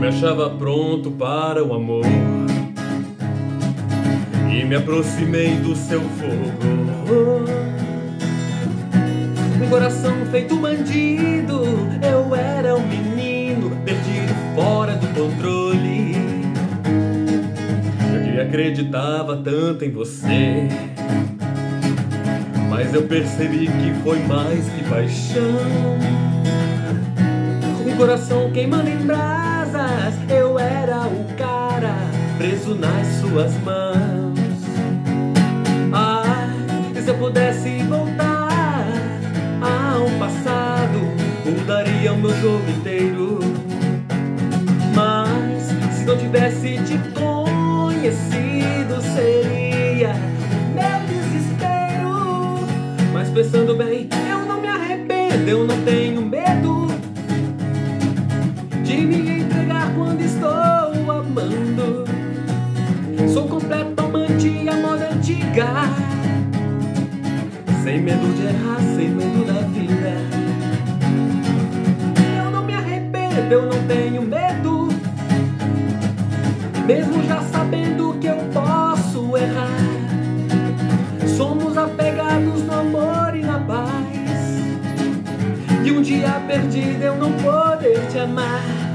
me achava pronto para o amor e me aproximei do seu fogo. Um coração feito bandido, eu era um menino perdido fora do controle. Eu que acreditava tanto em você, mas eu percebi que foi mais que paixão. Um coração queimando em brasas, eu era o cara preso nas suas mãos. Ah, e se eu pudesse voltar ao passado, mudaria o meu jogo inteiro. Mas se não tivesse te conhecido, seria meu desespero. Mas pensando bem, eu não me arrependo, eu não tenho medo de me entregar quando estou amando. Sou completo amante à moda antiga, sem medo de errar, sem medo da vida. Eu não me arrependo, eu não tenho medo, mesmo já sabendo que eu posso errar. Somos apegados no amor e na paz, e um dia perdido eu não poder te amar.